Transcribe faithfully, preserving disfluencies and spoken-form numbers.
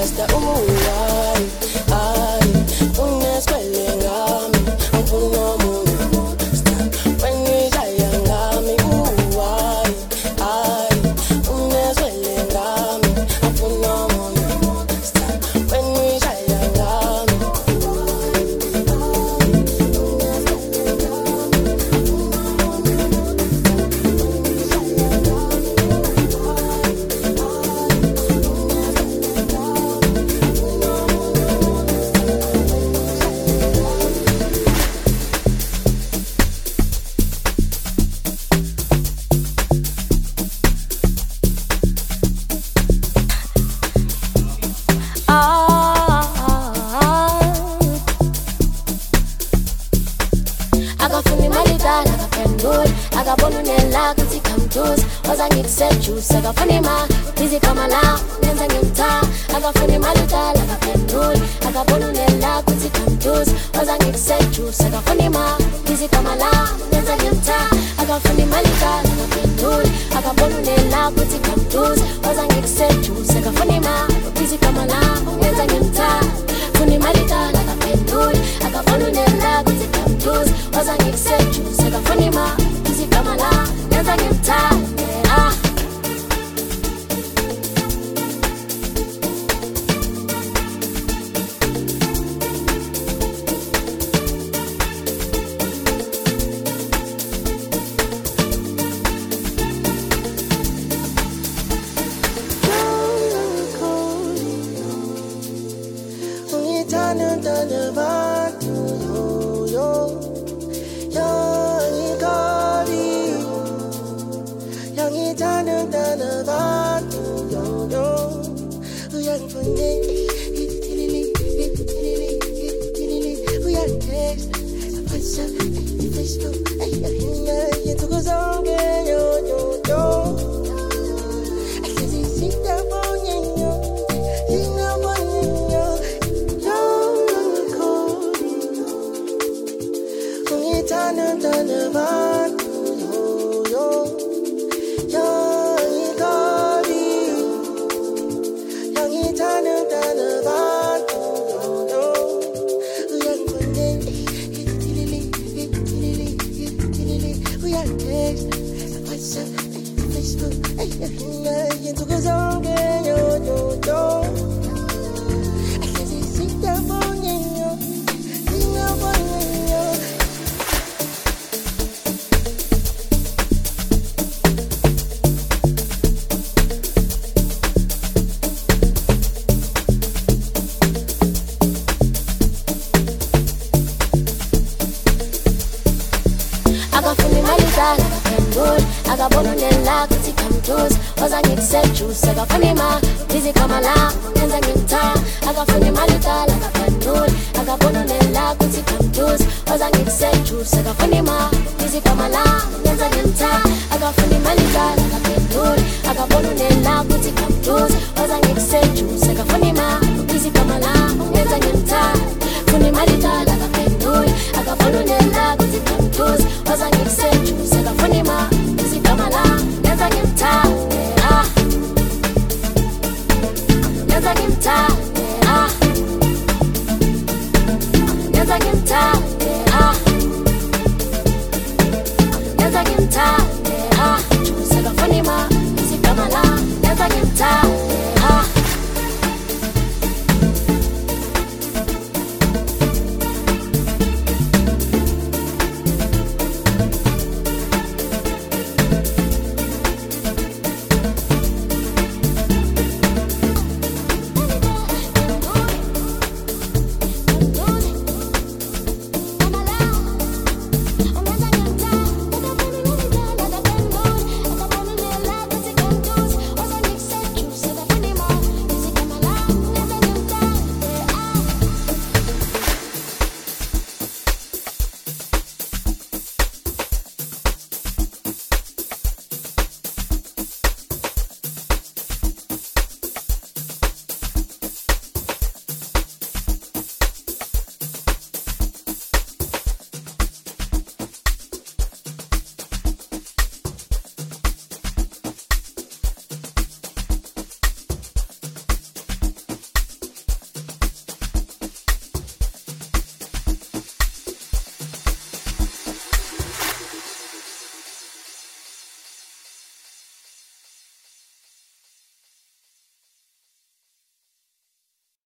Mister Uwai, ai, uneswele ngami, angifuna omunye star. When you jaya ngami, uwai, ai, uneswele ngami, angifuna omunye star. When you jaya ngami, akafuni malidala akaphendula akabonunela kuthi kamtuza waza ngikusejuice akafuni ma busy kama la nenza ngimtha akafuni malidala akaphendula akabonunela kuthi kamtuza waza ngikusejuice akafuni ma busy kama la nenza ngimtha akafuni malidala akaphendula akabonunela kuthi kamtuza waza ngikusejuice akafuni ma busy kama la nenza ngimtha funi malidala akaphendula akabonunela kuthi kamtuza waza ngikusejuice akafuni ma busy kama la nenza ngimtha ah akafuni malidala akaphendula akabonunela kuthi kamtuza waza ngikusejuice akafuni ma busy kama la nenza ngimtha akafuni malidala akaphendula akabonunela kuthi kamtuza waza ngikusejuice akafuni ma busy kama la nenza ngimtha akafuni malidala akaphendula akabonunela kuthi kamtuza waza ngikusejuice akafuni ma busy kama la nenza ngimtha funi malidala akaphendula akabonunela kuthi kamtuza waza ngikusejuice akafuni ma busy kama la nenza ngimtha ah nenza ngimtha ah nenza ngimtha ah nenza ngimtha